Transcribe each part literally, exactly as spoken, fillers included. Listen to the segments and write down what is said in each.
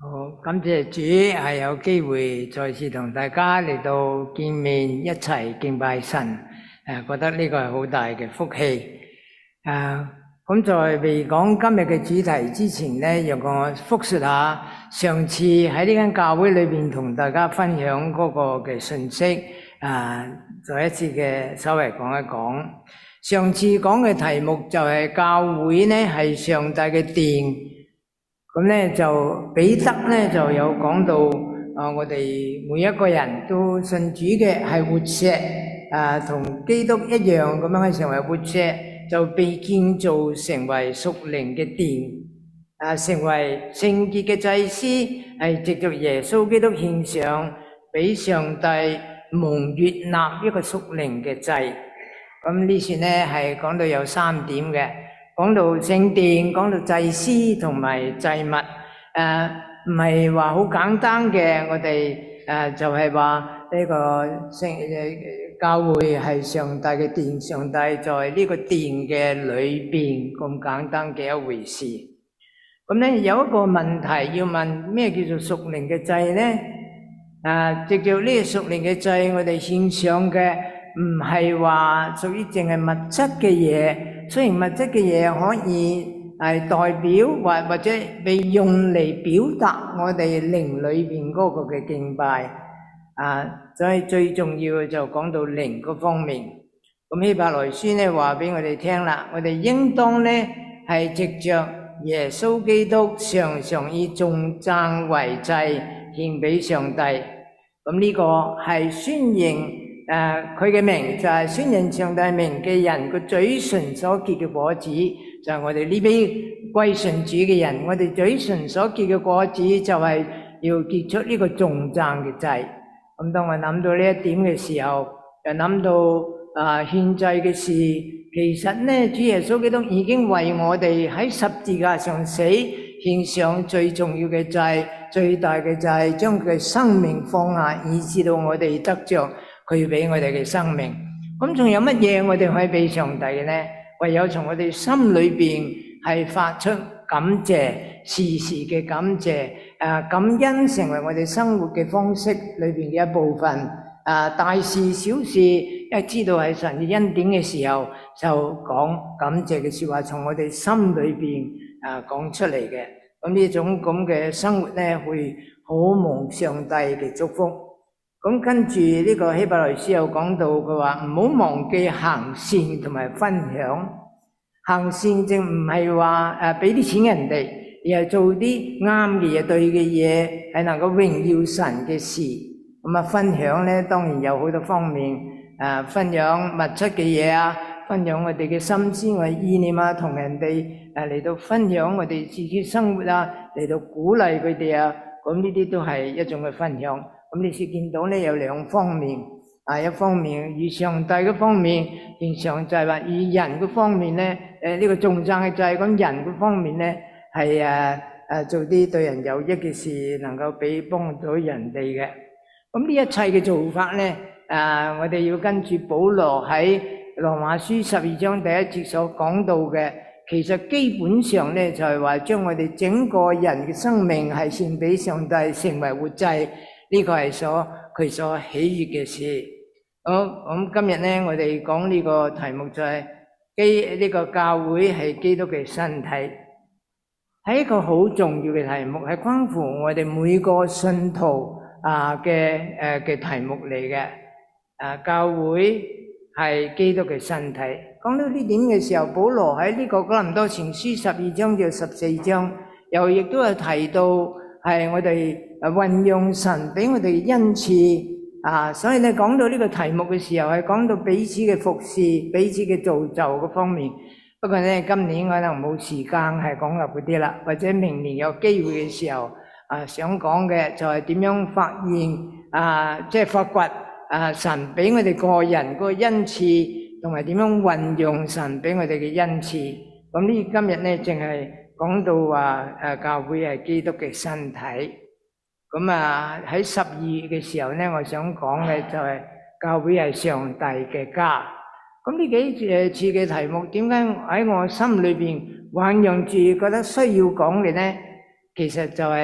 好，感謝主係有機會再次同大家嚟到見面，一齊敬拜神。誒，覺得呢個係好大嘅福氣。誒，咁在未講今日嘅主題之前呢，讓我復述下上次喺呢間教會裏邊同大家分享嗰個嘅信息。誒，再一次嘅稍微講一講。上次講嘅題目就係教會呢係上帝嘅殿。咁咧就彼得咧就有講到啊，我哋每一個人都信主嘅係活石，啊同基督一樣咁樣去成為活石，就被建造成為屬靈嘅殿，啊成為聖潔嘅祭司，係藉着耶穌基督獻上俾上帝蒙悅納一個屬靈嘅祭。咁呢次咧係講到有三點嘅。講到聖殿，講到祭司同埋祭物，誒唔係話好簡單嘅。我哋誒就係話呢個聖誒教會係上帝嘅殿，上帝在呢個殿嘅裏邊咁簡單嘅一回事。咁咧有一個問題要問，咩叫做屬靈嘅祭咧？誒，藉著呢個屬靈嘅祭，我哋獻上嘅唔係話屬於淨係物質嘅嘢。雖然物質嘅嘢可以係代表或或者被用嚟表達我哋靈裏邊嗰個嘅敬拜，啊，所以最重要嘅就講到靈嗰方面。咁希伯來書咧話俾我哋聽啦，我哋應當咧係藉着耶穌基督常常以頌讚為祭獻俾上帝。咁呢個係宣認。誒，佢嘅名就係宣認上帝名嘅人個嘴唇所結嘅果子，就係我哋呢啲歸順主嘅人，我哋嘴唇所結嘅果子就係要結出呢個頌讚嘅祭。咁當我諗到呢一點嘅時候，又諗到啊獻祭嘅事，其實咧主耶穌基督已經為我哋喺十字架上死，獻上最重要嘅祭，最大嘅祭，將佢嘅生命放下，以致到我哋得着佢俾我哋嘅生命。咁仲有乜嘢我哋可以俾上帝嘅呢？唯有從我哋心裏邊係發出感謝，時時嘅感謝，誒感恩成為我哋生活嘅方式裏邊嘅一部分。誒大事小事，一知道係神嘅恩典嘅時候，就講感謝嘅說話，從我哋心裏邊誒講出嚟嘅。咁呢種咁嘅生活咧，會好蒙上帝嘅祝福。咁跟住呢個希伯來書又講到，佢話唔好忘記行善同埋分享。行善正唔係話誒俾啲錢人哋，而係做啲啱嘅嘢、對嘅嘢，係能夠榮耀神嘅事。咁啊，分享咧當然有好多方面，誒分享物質嘅嘢啊，分享我哋嘅心思、我哋意念啊，同人哋誒嚟到分享我哋自己生活啊，嚟到鼓勵佢哋啊，咁呢啲都係一種嘅分享。咁你是見到咧有兩方面，啊一方面與上帝嗰方面獻上祭，或與人嗰方面咧，誒呢個頌讚嘅祭，咁人嗰方面咧係誒誒做啲對人有益嘅事，能夠俾幫到人哋嘅。咁呢一切嘅做法咧，誒我哋要跟住保羅喺羅馬書十二章第一節所講到嘅，其實基本上咧就係話將我哋整個人嘅生命係獻俾上帝，成為活祭。呢個係所佢所喜悅嘅事。好，咁今日咧，我哋講呢個題目就係基呢個教會係基督嘅身體，係一個好重要嘅題目，係關乎我哋每個信徒啊嘅誒嘅題目嚟嘅。啊，教會係基督嘅身體。講到呢點嘅時候，保羅喺呢個哥林多前書十二章至十四章，又亦都係提到係我哋誒運用神俾我哋嘅恩賜啊，所以咧講到呢個題目嘅時候，係講到彼此嘅服侍、彼此嘅造就嗰方面。不過咧，今年可能冇時間係講入嗰啲啦，或者明年有機會嘅時候啊，想講嘅就係點樣發現啊，即係發掘啊神俾我哋個人嗰個恩賜，同埋點樣運用神俾我哋嘅恩賜。咁呢今日咧淨係講到話誒教會係基督嘅身體。咁啊喺十二月嘅時候咧，我想講嘅就係教會係上帝嘅家。咁呢幾誒次嘅題目，點解喺我心裏邊醞釀住覺得需要講嘅咧？其實就係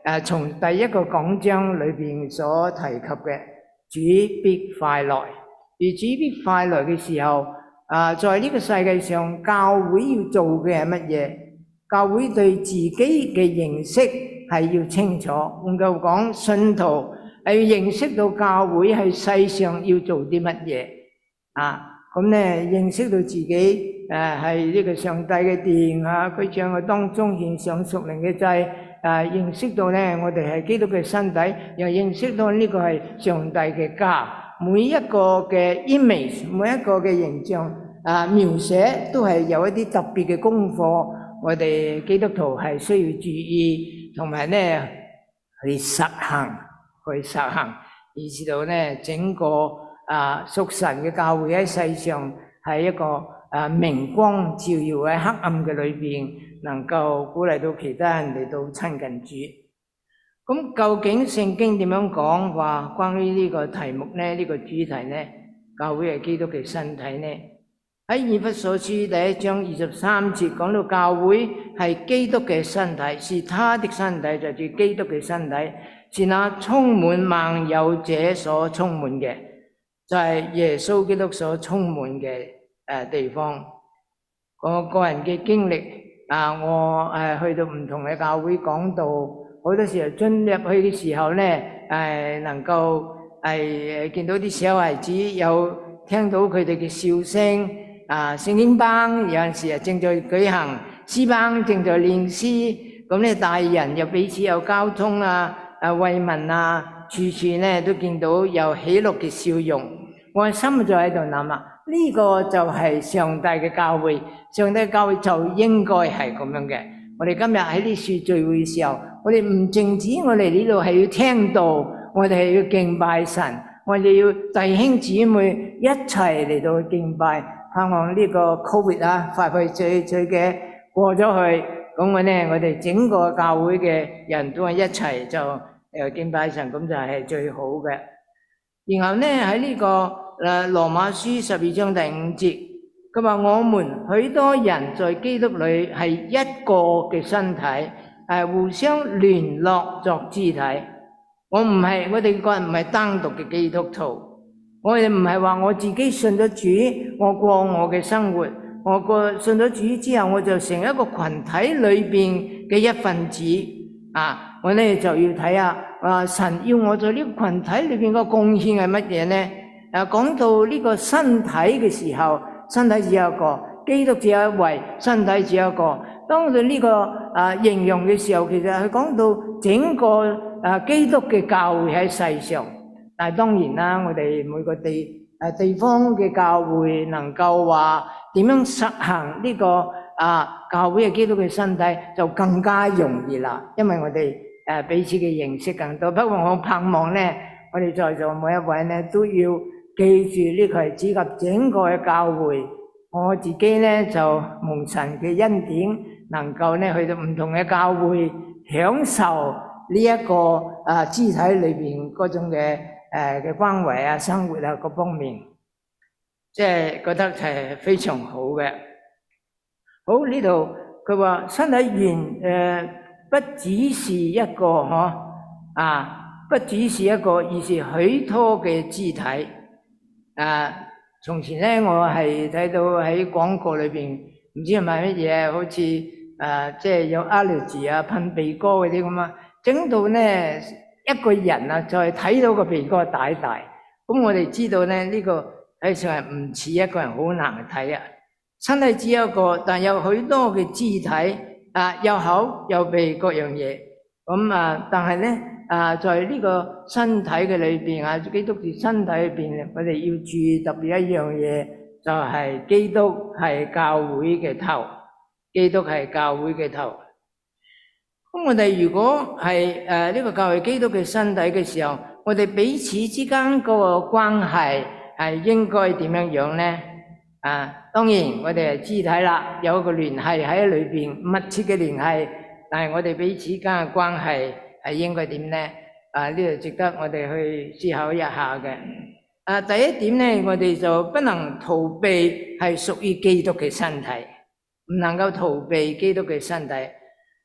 誒從第一個講章裏邊所提及嘅主必快來，而主必快來嘅時候，啊，在呢個世界上教會要做嘅係乜嘢？教會對自己嘅認識係要清楚，換句講，信徒係要認識到教會喺世上要做啲乜嘢啊？咁咧認識到自己誒係呢個上帝嘅殿啊，佢將喺當中獻上屬靈嘅祭。誒認識到咧，我哋係基督嘅身體，又認識到呢個係上帝嘅家。每一個嘅 image， 每一個嘅形象啊描寫，都係有一啲特別嘅功課，我哋基督徒係需要注意，同埋咧去實行，去實行，以至到咧整個啊屬神嘅教會喺世上係一個啊明光照耀喺黑暗嘅裏邊，能夠鼓勵到其他人嚟到親近主。咁究竟聖經點樣講話關於呢個題目呢？呢個主題呢？教會係基督嘅身體呢？喺以弗所書第一章二十三節講到教會係基督嘅身體，是他的身體，就係基督嘅身體，是那充滿萬有者所充滿嘅，就係耶穌基督所充滿嘅誒地方。我個人嘅經歷啊，我誒去到唔同嘅教會講道，好多時候進入去嘅時候咧，誒能夠係見到啲小孩子有聽到佢哋嘅笑聲，啊聖經班有陣時啊正在舉行，詩班正在練詩，咁咧大人又彼此有交通啊，誒慰問啊，處處咧都見到有喜樂嘅笑容，我心就喺度諗啊，呢個就係上帝嘅教會，上帝嘅教會就應該係咁樣嘅。我哋今日喺呢處聚會嘅時候，我哋唔淨止我哋呢度係要聽道，我哋係要敬拜神，我哋要弟兄姊妹一齊嚟到敬拜，盼望呢個 Covid 啊快快脆脆嘅過咗去，咁我咧我哋整個教會嘅人都係一齊就誒敬拜神，咁就係最好嘅。然後咧喺呢個誒羅馬書十二章第五節。佢話我們許多人在基督裏係一個嘅身體，係互相聯絡作肢體。我唔係，我哋個人唔係單獨嘅基督徒，我哋唔係話我自己信咗主，我過我嘅生活，我過信咗主之後，我就成一個群體裏邊嘅一份子。啊，我咧就要睇下，啊神要我在呢個群體裏邊個貢獻係乜嘢咧？啊，講到呢個身體嘅時候。身體只有一個，基督只有一位，身體只有一個。當佢呢個啊形容嘅時候，其實係講到整個啊基督嘅教會喺世上。但係當然啦，我哋每個地誒地方嘅教會能夠話點樣實行呢個啊教會嘅基督嘅身體，就更加容易啦。因為我哋誒彼此嘅認識更多。不過我盼望咧，我哋在座每一位咧都要記住呢個係指及整個嘅教會，我自己咧就蒙神嘅恩典，能夠咧去到唔同嘅教會，享受呢一個啊肢體裏邊嗰種嘅誒嘅關懷啊、生活啊各方面，即係覺得係非常好嘅。好，呢度佢話身體原誒不只是一個嗬啊，不只是一個，而是許多嘅肢體。啊！從前咧，我係睇到喺廣告裏邊，唔知係咪乜嘢，好似誒即係有 allergy 啊、噴鼻哥嗰啲咁啊，整到咧一個人啊，就係睇到個鼻哥大大。咁我哋知道咧，呢個睇上係唔似一個人，好難睇啊！身體只有一個，但有許多嘅肢體啊，有口有鼻各樣嘢。咁啊，但係咧。啊，在呢個身體嘅裏邊啊，基督嘅身體裏邊，我哋要注意特別一樣嘢，就係基督係教會嘅頭，基督係教會嘅頭。咁我哋如果係誒呢個教會基督嘅身體嘅時候，我哋彼此之間嗰個關係係應該點樣樣咧？啊，當然我哋係肢體啦，有一個聯繫喺裏邊，密切嘅聯繫，但係我哋彼此間嘅關係。係應該點咧？啊，呢度值得我哋去思考一下嘅。啊，第一點咧，我哋就不能逃避係屬於基督嘅身體，唔能夠逃避基督嘅身體。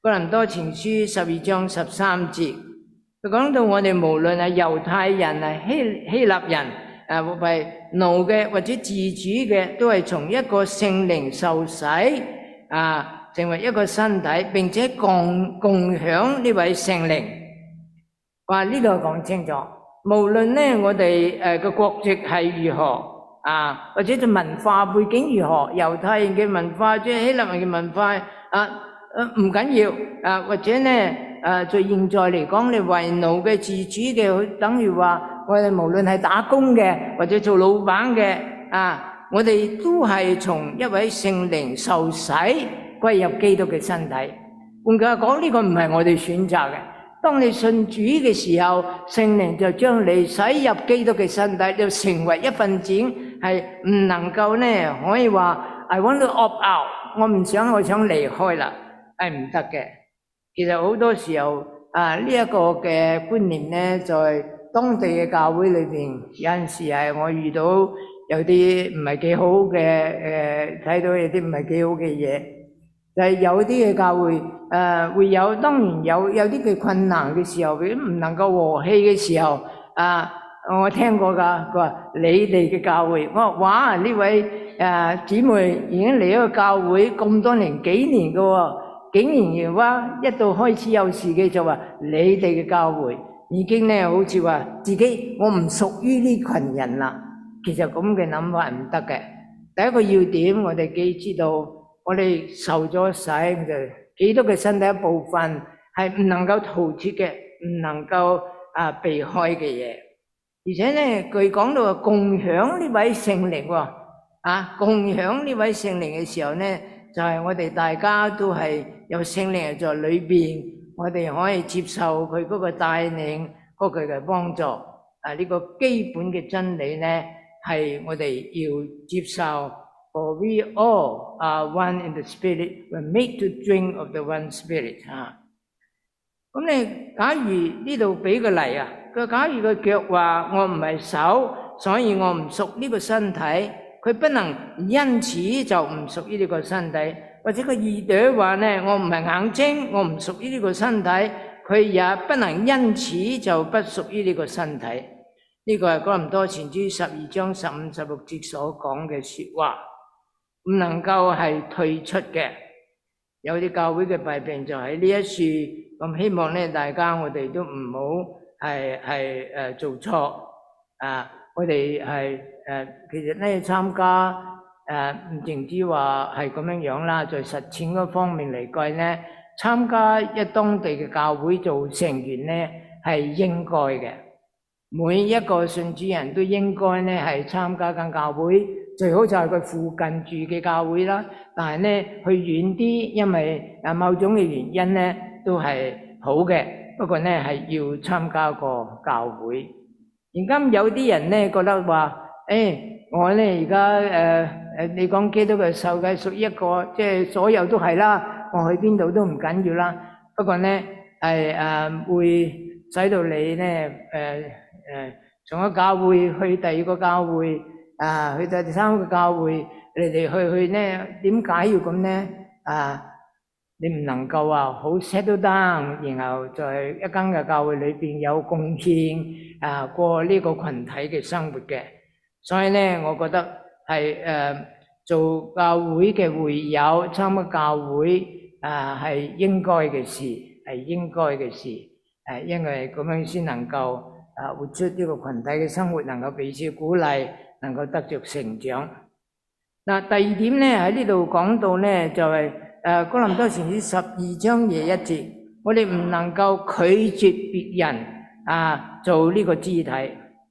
哥林多前書十二章十三節，佢講到我哋無論係猶太人啊、希希臘人啊，或係奴嘅或者自主嘅，都係從一個聖靈受洗啊，成為一個身體，並且共共享呢位聖靈。話呢度講清楚，無論咧我哋誒嘅國籍係如何啊，或者就文化背景如何，猶太人嘅文化，即係希臘人嘅文化啊。誒唔緊要，啊或者咧誒在現在嚟講，你為奴嘅自主嘅，等於話我哋無論係打工嘅或者做老闆嘅，啊我哋都係從一位聖靈受洗歸入基督嘅身體。換句話講，呢個唔係我哋選擇嘅。當你信主嘅時候，聖靈就將你洗入基督嘅身體，就成為一份子，係唔能夠咧可以話 I want to opt out， 我唔想，我想離開啦。係唔得嘅。其實好多時候啊，呢一個嘅觀念咧，在當地嘅教會裏邊，有陣時係我遇到有啲唔係幾好嘅誒，睇到有啲唔係幾好嘅嘢，就係有啲嘅教會誒會有，當然有有啲嘅困難嘅時候，佢唔能夠和氣嘅時候啊，我聽過㗎，佢話你哋嘅教會，我話哇呢位誒姊妹已經嚟咗個教會咁多年幾年㗎喎。竟然話一到開始有事嘅就話你哋嘅教會已經咧好似話自己我唔屬於呢群人啦。其實咁嘅諗法係唔得嘅。第一個要點，我哋既知道我哋受咗洗，就基督嘅身體一部分，係唔能夠逃脫嘅，唔能夠啊避開嘅嘢。而且咧，佢講到共享呢位聖靈喎，啊共享呢位聖靈嘅時候咧，就係我哋大家都係有聖靈在裏邊，我哋可以接受佢嗰個帶領，嗰佢嘅幫助。啊，呢個基本嘅真理咧，係我哋要接受。For we all are one in the Spirit, we're made to drink of the one Spirit。啊，咁你假如呢度俾個例啊，佢假如個腳話我唔係手，所以我唔屬呢個身體。佢不能因此就唔屬於呢個身體，或者個耳朵話呢，我唔係眼睛，我唔屬於呢個身體，佢也不能因此就不屬於呢個身體。呢個係哥林多前書十二章十五、十六節所講嘅說話，唔能夠係退出嘅。有啲教會嘅弊病就喺呢一處，咁希望呢大家我哋都唔好係係誒做錯啊！我哋係誒，其實咧參加誒唔淨止話係咁樣樣啦，在實踐嗰方面嚟計咧，參加一當地嘅教會做成員咧係應該嘅。每一個信主人都應該咧係參加間教會，最好就係佢附近住嘅教會啦。但係咧去遠啲，因為誒某種嘅原因咧都係好嘅。不過咧係要參加個教會。而今有啲人咧覺得話，誒，我咧而家誒誒，你講基督嘅受嘅屬於一個，即係所有都係啦，我去邊度都唔緊要啦。不過咧係誒會使到你咧誒誒從一個教會去第二個教會啊，去第三個教會嚟嚟去去咧，點解要咁咧？啊，你唔能夠話好 settle down，然後在一間嘅教會裏邊有貢獻啊，過呢個群體嘅生活嘅。所以咧，我覺得係誒做教會嘅會友，參加教會啊係應該嘅事，係應該嘅事。誒，因為咁樣先能夠啊活出呢個群體嘅生活，能夠彼此鼓勵，能夠得着成長。嗱，第二點咧喺呢度講到咧就係誒哥林多前書十二章廿一節，我哋唔能夠拒絕別人啊做呢個肢體。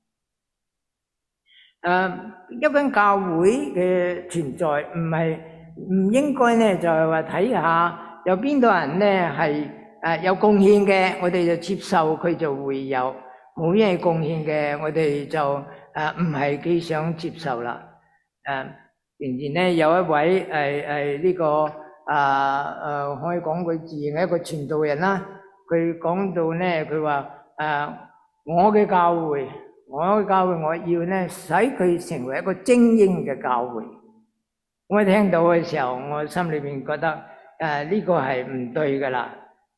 誒，一間教會嘅存在唔係唔應該咧，就係話睇下有邊度人咧係誒有貢獻嘅，我哋就接受佢做會友；冇咩貢獻嘅，我哋就誒唔係幾想接受啦。誒，仍然咧有一位誒誒呢個啊誒可以講佢自認係一個傳道人啦。佢講到咧，佢話誒我嘅教會。我嘅教會，我要咧使佢成為一個精英嘅教會。我聽到嘅時候，我心裏邊覺得誒呢個係唔對噶啦。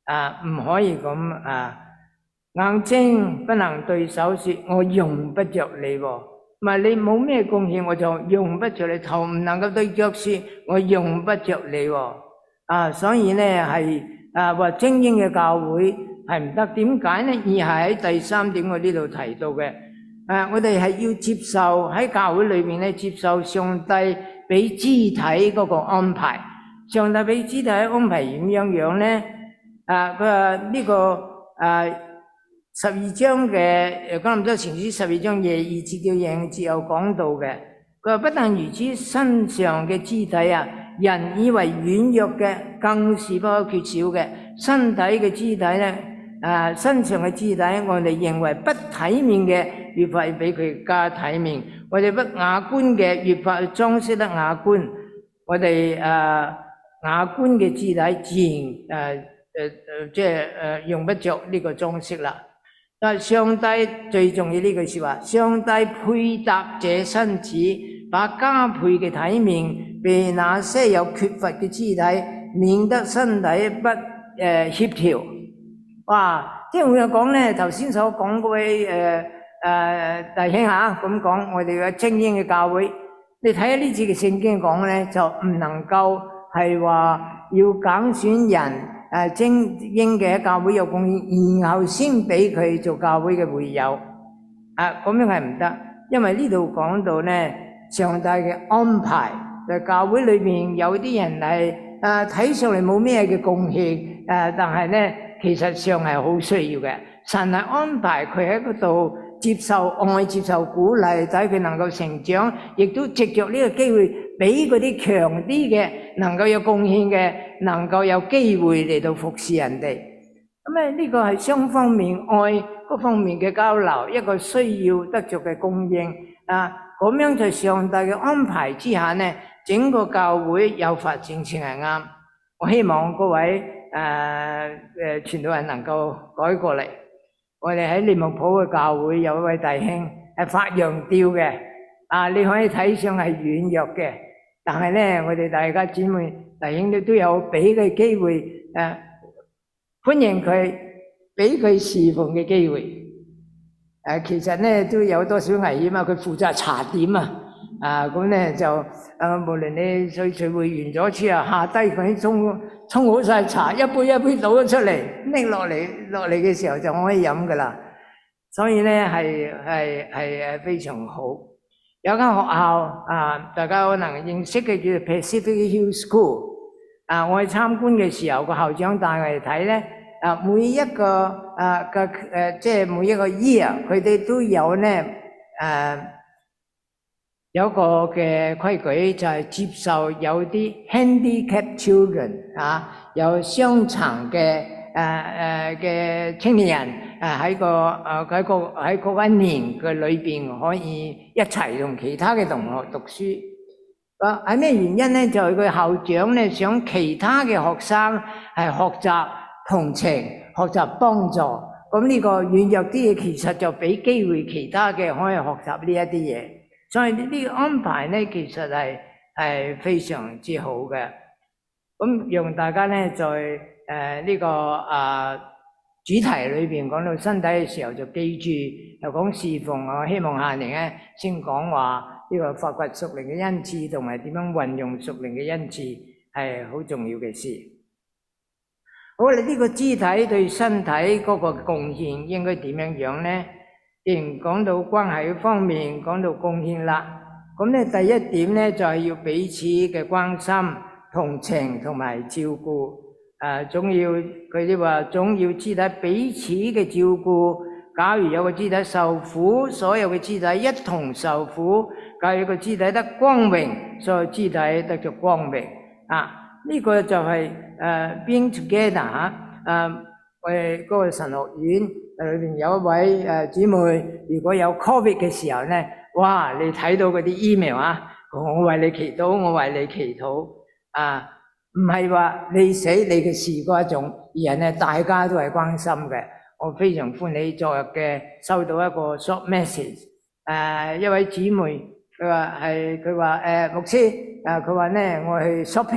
啊，唔可以咁啊，眼睛不能對手說我用不着你喎，唔係你冇咩貢獻我就用不着你，頭唔能夠對腳說我用不着你喎。啊，所以呢係啊話精英嘅教會係唔得，點解呢？而係喺第三點我呢度提到嘅，啊，我哋係要接受喺教會裏面咧接受上帝俾肢體嗰個安排。上帝俾肢體安排點樣樣呢？啊，佢話呢個啊十二章嘅哥林多前書十二章廿二節到廿五節有講到嘅，佢話不但如此，身上嘅肢體啊，人以為軟弱嘅，更是不可缺少嘅。身體嘅肢體咧，啊，身上嘅肢體，我哋認為不體面嘅，越發俾佢加體面；我哋不雅觀嘅，越發裝飾得雅觀。我哋啊雅觀嘅肢體，自然誒誒誒，即係誒用不着呢個裝飾啦。但係上帝最重要呢句說話，上帝配搭這身子，把加倍嘅體面被那些有缺乏嘅肢體，免得身體不誒協調。哇！即係我有講咧，頭先所講嗰位誒誒弟兄吓咁講，我哋嘅精英嘅教會，你睇下呢次嘅聖經講咧，就唔能夠係話要揀選人。誒精英嘅教會有貢獻，然後先俾佢做教會嘅會友，啊咁樣係唔得，因為呢度講到咧上帝嘅安排，在教會裏面有啲人係誒睇上嚟冇咩嘅貢獻，誒但係咧其實上係好需要嘅，神係安排佢喺嗰度接受愛、接受鼓勵，睇佢能夠成長，亦都藉着呢個機會俾嗰啲強啲嘅能夠有貢獻嘅，能夠有機會嚟到服侍人哋。咁咧呢個係雙方面愛嗰方面嘅交流，一個需要得着嘅供應啊。咁樣在上帝嘅安排之下呢，整個教會有發展先係啱。我希望各位誒誒傳道人能夠改過嚟。我哋喺利物浦嘅教會有一位弟兄係發羊吊嘅，啊你可以睇上係軟弱嘅，但係咧我哋大家姊妹弟兄都都有俾佢機會誒，歡迎佢，俾佢侍奉嘅機會。誒其實咧都有多少危險啊？佢負責茶點啊，啊咁咧就誒無論你聚聚會完咗之後下低佢沖沖好晒茶，一杯一杯倒咗出嚟，拎落嚟落嚟嘅時候就可以飲噶啦。所以咧係係係誒非常好。有間學校啊，大家可能認識嘅叫做 Pacific Hill School。啊，我去參觀嘅時候，個校長帶我哋睇咧，啊每一個啊嘅誒，即係每一個 year，佢哋都有咧誒有個嘅規矩，就係接受有啲 handicapped children 啊，有傷殘嘅誒誒嘅青年人誒喺個誒喺個喺嗰一年嘅裏邊可以一齊同其他嘅同學讀書。啊，係咩原因咧？就係佢校長咧想其他嘅學生係學習同情、學習幫助。咁呢個軟弱啲嘢，其實就俾機會其他嘅可以學習呢一啲嘢。所以呢個安排咧，其實係係非常之好嘅。咁讓大家咧在誒呢個啊主題裏邊講到身體嘅時候，就記住又講侍奉。我希望下年咧先講話。呢個發掘屬靈嘅恩賜同埋點樣運用屬靈嘅恩賜係好重要嘅事。好啦，呢個肢體對身體嗰個貢獻應該點樣樣呢？既然講到關係方面，講到貢獻啦，咁咧第一點咧就係要彼此嘅關心、同情同埋照顧。誒，總要佢哋話總要肢體彼此嘅照顧。假如有個肢體受苦，所有嘅肢體一同受苦；假如個肢體得光榮，所有肢體得着光榮。啊，呢、這個就係、是、誒、uh, being together 嚇。誒，我哋嗰個神學院裏邊有一位誒姊妹，如果有 Covid 嘅時候咧，哇！你睇到嗰啲 email 啊，我為你祈禱，我為你祈禱。啊，唔係話你死你嘅事嗰一種，而係咧大家都係關心嘅。我非常歡喜昨日嘅收到一個 short message， 誒一位姊妹佢話係佢話誒牧師誒佢話咧我去 shopping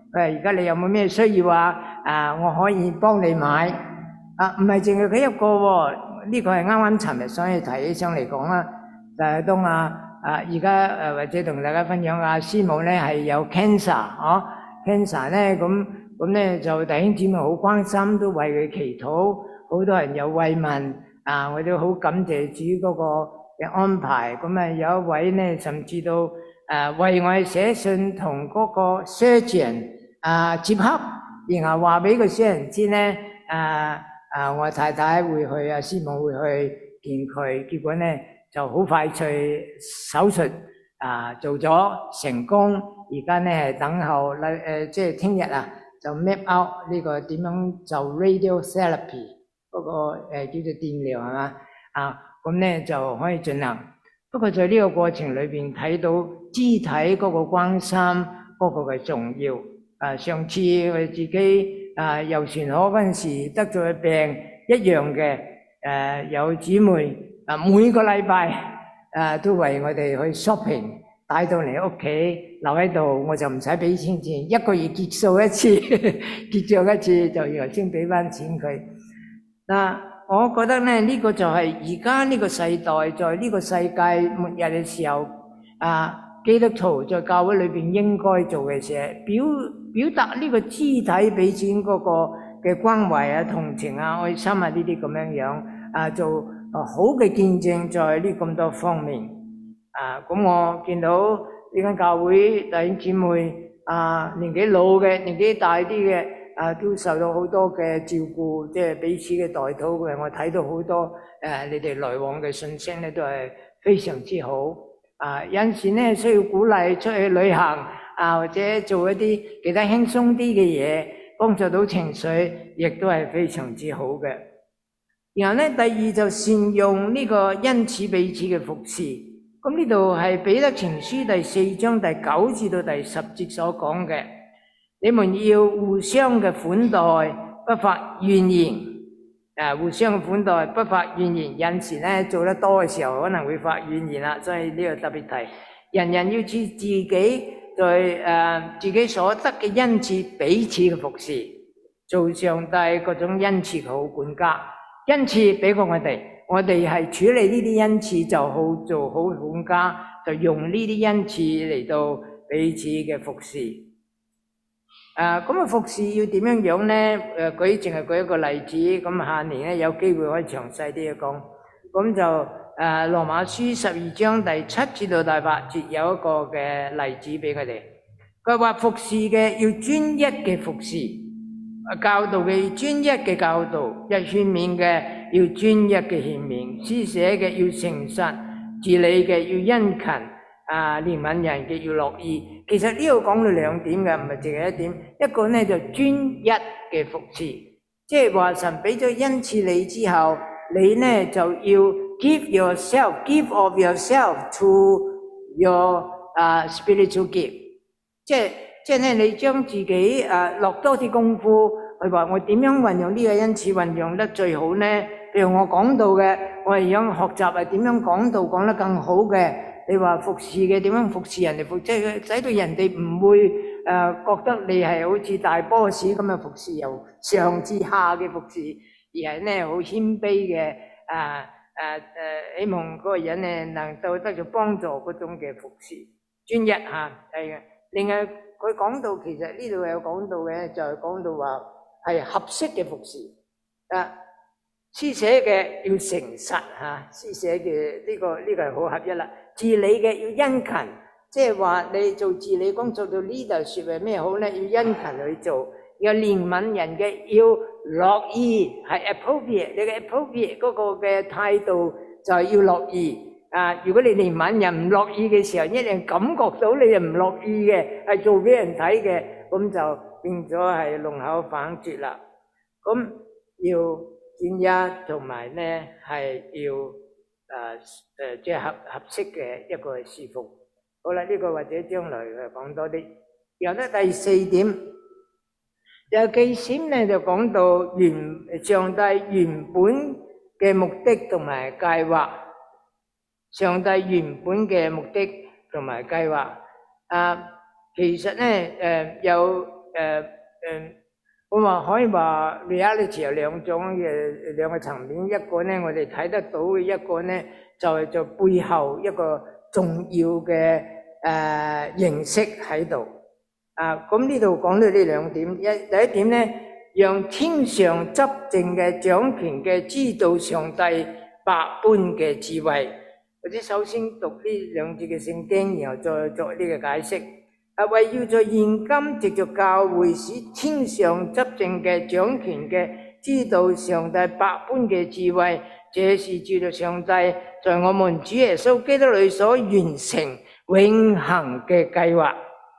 佢話而家你有冇咩需要啊？啊，我可以幫你買。啊，唔係淨係佢一個喎，呢個係啱啱尋日所以提起上嚟講啦。就係當啊啊而家誒或者同大家分享啊，師母咧係有 cancer 嗬 cancer 咧咁咁咧就弟兄姊妹好關心，都為佢祈禱，好多人有慰問啊，我都好感謝主嗰個嘅安排。咁啊有一位咧甚至到誒為我哋寫信同嗰個 surgeon 啊接洽，然後話俾個 surgeon 知咧啊啊我太太會去啊師母會去見佢，結果咧就好快脆手術啊做咗成功，而家咧係等候嚟誒即係聽日啊就 map out 呢個點樣就 radiotherapy 嗰個誒叫做電療係嘛啊，咁咧就可以進行。不過在呢個過程裏邊睇到肢體嗰個關心嗰個嘅重要。啊，上次我自己啊遊船河嗰陣時得咗病一樣嘅誒，有姊妹啊每個禮拜啊都為我哋去 shopping 帶到嚟屋企留喺度，我就唔使俾錢錢，一個月結數一次，結賬一次就然後先俾翻錢佢。嗱，我覺得咧呢個就係而家呢個世代，在呢個世界末日嘅時候啊，基督徒在教會裏邊應該做嘅事，表表達呢個肢體彼此嗰個嘅關懷啊、同情啊、愛心啊呢啲咁樣樣啊，做啊好嘅見證，在呢咁多方面啊。咁我見到呢間教會弟兄姊妹啊，年紀老嘅、年紀大啲嘅啊，都受到好多嘅照顧，即係彼此嘅代禱嘅。我睇到好多誒，你哋來往嘅信息咧，都係非常之好。啊，有陣時咧需要鼓勵出去旅行啊，或者做一啲其他輕鬆啲嘅嘢，幫助到情緒，亦都係非常之好嘅。然後咧，第二就善用呢個恩賜彼此嘅服侍。咁呢度係彼得前書第四章第九至到第十節所講嘅，你們要互相嘅款待，不發怨言。誒，互相款待，不發怨言。有時咧做得多嘅時候，可能會發怨言啦，所以呢個特別提。人人要知自己對誒自己所得嘅恩賜，彼此嘅服侍，做上帝嗰種恩賜嘅好管家。恩賜俾過我哋，我哋係處理呢啲恩賜就好做好管家，就用呢啲恩賜嚟到彼此嘅服侍。啊，咁啊服侍要點樣樣咧？誒，舉淨係舉一個例子，咁下年咧有機會可以詳細啲去講。咁就誒羅馬書十二章第七至到第八節有一個嘅例子俾佢哋。佢話服侍嘅要專一嘅服侍，教導嘅要專一嘅教導，一勸勉嘅要專一嘅勸勉，施捨嘅要誠實，治理嘅要殷勤。啊，憐憫人嘅要樂意。其實呢度講到兩點嘅，唔係淨係一點。一個咧就專一嘅服侍，即係話神俾咗恩賜你之後，你咧就要 give yourself，give of yourself to your 啊、uh, spiritual gift。即係即係咧，你將自己啊落多啲功夫去話我點樣運用呢個恩賜，運用得最好咧？譬如我講道嘅，我係想學習係點樣講道講得更好嘅。你話服侍嘅點樣服侍人哋服，即係使到人哋唔會誒覺得你係好似大 boss 咁嘅服侍，由上至下嘅服侍，而係咧好謙卑嘅啊啊誒，希望嗰個人咧能夠得到幫助嗰種嘅服侍，專一嚇係嘅。另外佢講到其實呢度有講到嘅，就係講到話係合適嘅服侍啊，施捨嘅要誠實嚇，施捨嘅呢個呢個係好合一啦。治理嘅要殷勤，即係話你做治理工作到呢度說係咩好咧？要殷勤去做，要憐憫人嘅要樂意，係 appropriate， 你嘅 appropriate 嗰個嘅態度就係要樂意。啊，如果你憐憫人唔樂意嘅時候，一定感覺到你又唔樂意嘅，係做俾人睇嘅，咁就變咗係龍口反絕啦。咁要專一，同埋咧係要。誒誒，即係合合適嘅一個侍奉。好啦，呢個或者將來誒講多啲。然後咧第四點，有記先咧就講到原上帝原本嘅目的同埋計劃。上帝原本嘅目的同埋計劃啊，其實咧誒有誒誒，我話可以話 reality 有兩種嘅兩個層面，一個咧我哋睇得到嘅，一個咧就係就背後一個重要嘅誒認識喺度。啊，咁呢度講到呢兩點，一第一點咧，讓天上執政嘅掌權嘅知道上帝百般嘅智慧。或者首先讀呢兩節嘅聖經，然後再作呢個解釋。啊，為要在現今藉着教會使天上執政嘅掌權嘅知道上帝百般嘅智慧，這是照着上帝在我們主耶穌基督裏所完成永恆嘅計劃。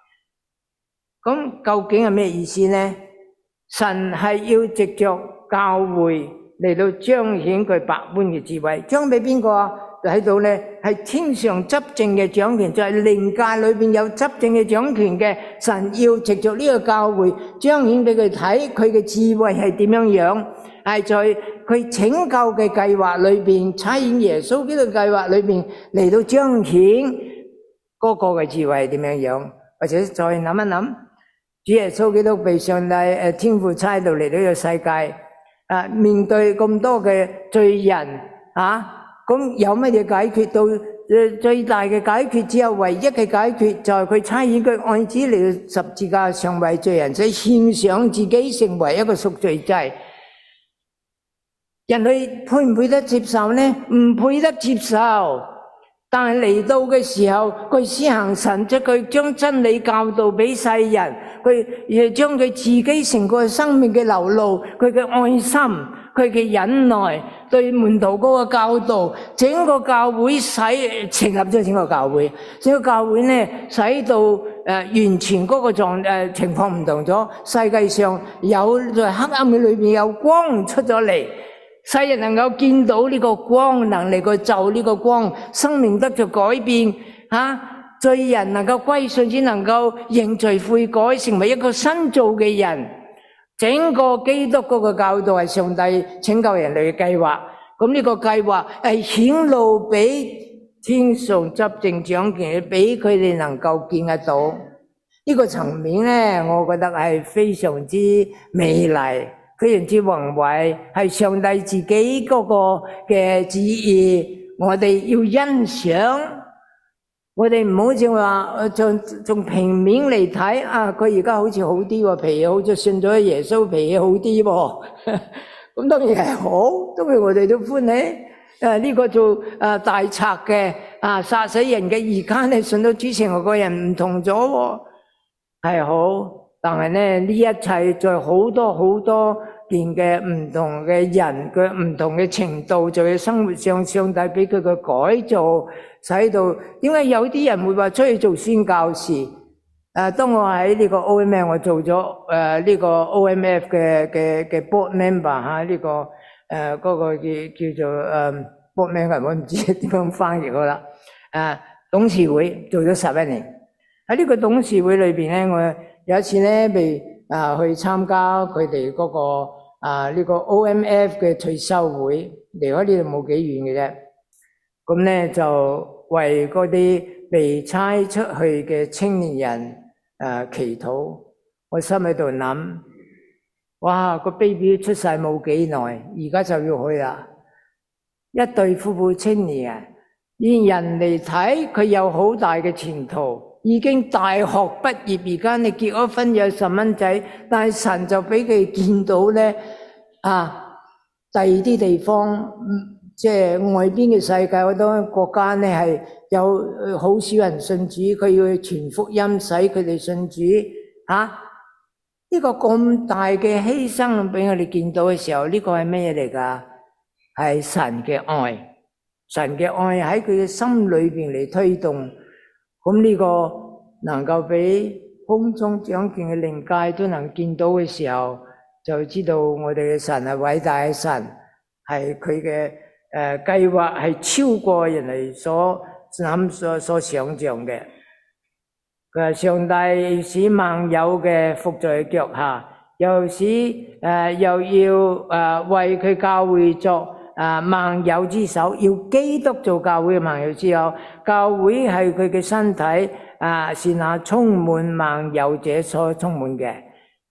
咁究竟係咩意思呢？神係要藉着教會嚟到彰顯佢百般嘅智慧，彰俾邊個啊？就喺度咧，係天上執政嘅掌權，就係靈界裏邊有執政嘅掌權嘅神，要藉着呢個教會彰顯俾佢睇，佢嘅智慧係點樣樣，係在佢拯救嘅計劃裏邊，差遣耶穌基督計劃裏邊嚟到彰顯嗰個嘅智慧係點樣樣，或者再諗一諗，主耶穌基督被上帝誒天父差到嚟到呢個世界，啊面對咁多嘅罪人啊。咁有乜嘢解決到？誒最大嘅解決只有唯一嘅解決，就係佢差遣佢愛子嚟到十字架上為罪人，所以獻上自己成為一個贖罪祭。人類配唔配得接受呢？唔配得接受。但係嚟到嘅時候，佢施行神蹟，佢將真理教導俾世人，佢亦將佢自己成個生命嘅流露，佢嘅愛心，佢嘅忍耐，對門徒嗰個教導，整個教會使成立咗整個教會，整個教會呢使到誒、呃、完全嗰個狀誒、呃、情況唔同咗。世界上有在黑暗嘅裏邊有光出咗嚟，世人能夠見到呢個光，能嚟個就呢個光，生命得咗改變吓，罪人能夠歸信，只能夠認罪悔改，成為一個新造嘅人。整個基督嗰個教導係上帝拯救人類嘅計劃，咁呢個計劃係顯露俾天上執政掌權，俾佢哋能夠見得到。呢個層面咧，我覺得係非常之美麗，非常之宏偉，係上帝自己嗰個嘅旨意，我哋要欣賞。我哋唔好似話，從從平面嚟睇啊，佢而家好似好啲喎，脾氣好似信咗耶穌，脾氣好啲喎。咁當然係好，當然我哋都歡喜。誒呢個做誒大賊嘅啊，殺死人嘅，而家咧信到主成個人唔同咗喎，係好。但係咧呢一切在好多好多件嘅唔同嘅人嘅唔同嘅程度，在佢生活上，上帝俾佢嘅改造。使到點解有啲人會話出去做宣教士？誒，當我喺呢個 O M F， 我做咗誒呢個 O M F 嘅嘅嘅 board member 嚇，呢個誒嗰個叫叫做誒 board member，我唔知點樣翻譯好啦。誒董事會做咗十一年，喺呢個董事會裏邊咧，我有一次咧被啊去參加佢哋嗰個啊呢個 O M F 嘅退休會，離開呢度冇幾遠嘅啫。咁咧就為嗰啲被差出去嘅青年人誒祈禱，我心喺度諗，哇個 baby 出世冇幾耐，而家就要去啦。一對夫婦青年啊，以人嚟睇佢有好大嘅前途，已經大學畢業，而家你結咗婚有細蚊仔，但係神就俾佢見到咧啊，第二啲地方。即係外邊嘅世界好多國家咧，係有好少人信主，佢要去傳福音，使佢哋信主。吓，呢個咁大嘅犧牲俾我哋見到嘅時候，呢個係咩嘢嚟噶？係神嘅愛，神嘅愛喺佢嘅心裏邊嚟推動。咁呢個能夠俾空中掌權嘅靈界都能見到嘅時候，就知道我哋嘅神係偉大嘅神，係佢嘅。誒，計劃係超過人哋所諗所所想象嘅。佢話上帝使萬有嘅伏在腳下，又使誒又要誒為佢教會作誒萬有之首，要基督做教會嘅萬有之首。教會係佢嘅身體，啊是那充滿萬有者所充滿嘅。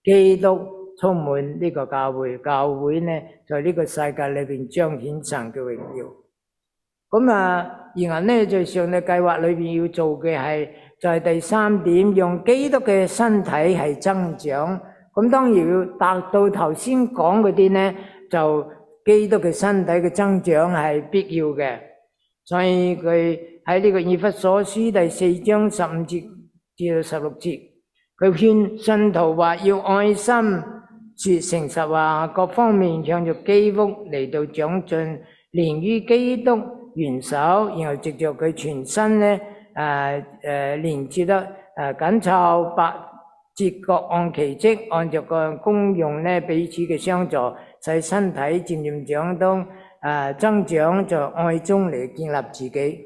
基督充滿呢個教會，教會呢在呢個世界裏邊彰顯神嘅榮耀。咁啊，然後呢在上帝計劃裏邊要做嘅係就係第三點，用基督嘅身體係增長。咁當然要達到頭先講嗰啲呢，就基督嘅身體嘅增長係必要嘅。所以佢喺呢個以弗所書第四章十五節至到十六節，佢勸信徒話要愛心說誠實話，各方面向着基督嚟到長進，連於基督元首，然後藉着佢全身咧誒誒連接得誒緊湊，八節各按其職，按照個功用咧彼此嘅相助，使身體漸漸長到誒增長，在愛中嚟建立自己。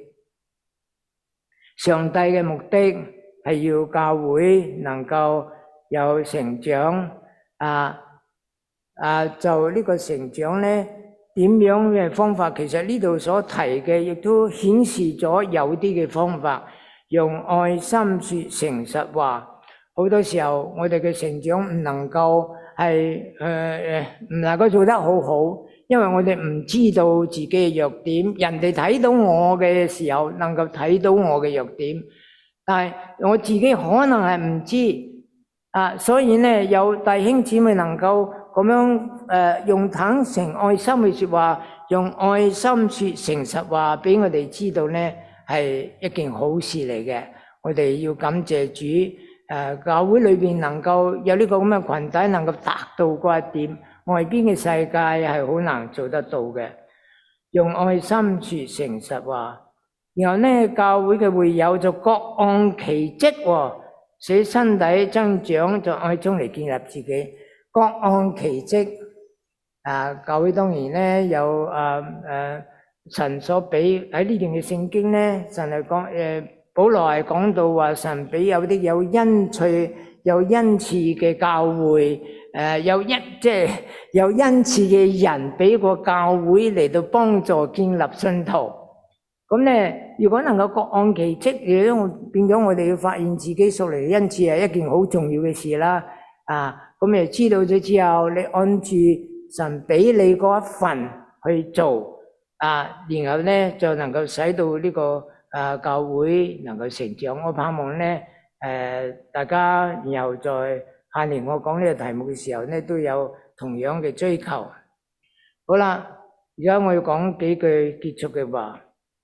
上帝嘅目的係要教會能夠有成長，啊啊就呢個成長咧點樣嘅方法？其實呢度所提嘅亦都顯示咗有啲嘅方法，用愛心說誠實話。好多時候我哋嘅成長唔能夠係誒誒唔能夠做得好好，因為我哋唔知道自己嘅弱點，人哋睇到我嘅時候能夠睇到我嘅弱點，但係我自己可能係唔知啊，所以呢有弟兄姊妹能夠咁樣誒、呃、用坦誠愛心去說話，用愛心說誠實話俾我哋知道呢係一件好事嚟嘅。我哋要感謝主，誒、呃、教會裏邊能夠有呢個咁嘅群體能夠達到嗰一點，外邊嘅世界係好難做得到嘅。用愛心說誠實話，然後呢教會嘅會友就各按其職，使身體增長，在愛中嚟建立自己。各按其職，啊，教會當然咧有啊誒神所俾喺呢段嘅聖經咧，神係講誒保羅係講到話神俾有啲有恩賜、有恩賜嘅教會，誒有一即係有恩賜嘅人俾個教會嚟到幫助建立信徒。咁咧，如果能夠各按其職，變咗我哋要發現自己屬靈嘅恩賜係一件好重要嘅事啦，啊！咁你知道咗之後，你按住神俾你嗰一份去做，啊，然後咧就能夠使到呢個啊教會能夠成長。我盼望咧，誒大家然後在下年我講呢個題目嘅時候咧，都有同樣嘅追求。好啦，而家我要講幾句結束嘅話。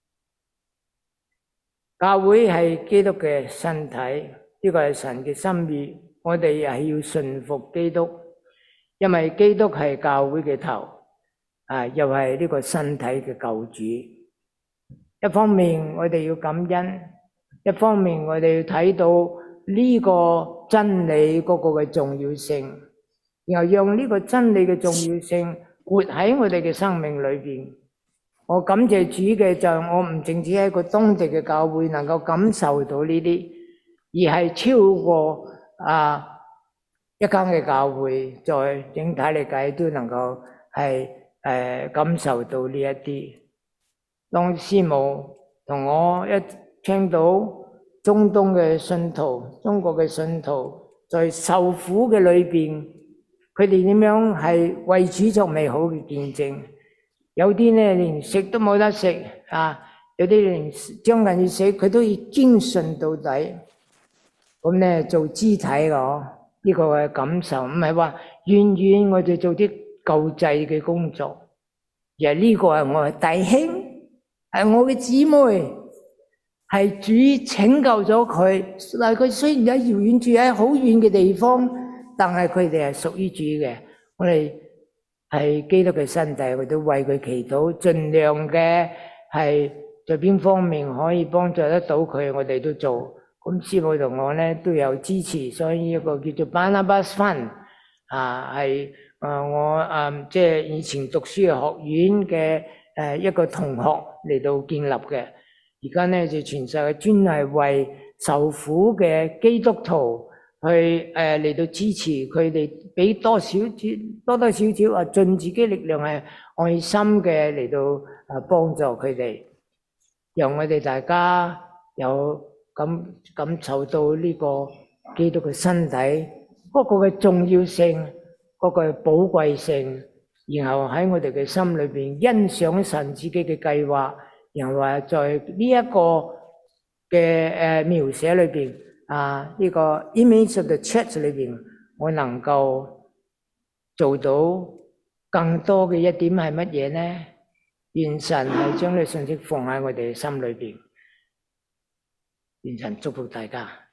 教會係基督嘅身體，呢個係神嘅心意。我哋係要順服基督，因為基督係教會嘅頭，啊，又係呢個身體嘅救主。一方面我哋要感恩，一方面我哋要睇到呢個真理嗰個嘅重要性，然後用呢個真理嘅重要性活喺我哋嘅生命裏邊。我感謝主嘅就係我唔淨止喺個當地嘅教會能夠感受到呢啲，而係超過啊一間嘅教會，在整體嚟計都能夠係誒感受到呢一啲。當師母同我一聽到中東嘅信徒、中國嘅信徒在受苦嘅裏邊，佢哋點樣係為主作美好嘅見證。有啲咧連食都冇得食啊！有啲連將近要死，佢都要堅信到底。咁咧做肢體嘅呢個嘅感受，唔係話遠遠我哋做啲救濟嘅工作，而係呢個係我嘅弟兄，係我嘅姊妹，係主拯救咗佢。但係佢雖然喺遙遠住喺好遠嘅地方，但係佢哋係屬於主嘅。我哋係基督嘅身體，我都為佢祈禱，盡量嘅係在邊方面可以幫助得到佢，我哋都做。咁師母同我咧都有支持，所以一個叫做 Barnabas Fund 啊，係啊我啊即係以前讀書嘅學院嘅誒一個同學嚟到建立嘅。而家咧就全世界專係為受苦嘅基督徒去誒嚟到支持佢哋，俾多少多多少少啊，盡自己力量係愛心嘅嚟到啊幫助佢哋，讓我哋大家有感感受到呢個基督嘅身體嗰嗰個嘅重要性，嗰個寶貴性，然後喺我哋嘅心裏邊欣賞神自己嘅計劃，然後話在呢一個嘅誒描寫裏邊啊，呢個 image of the church 裏邊，我能夠做到更多嘅一點係乜嘢呢？願神係將呢個信息放喺我哋嘅心裏邊，願神祝福大家。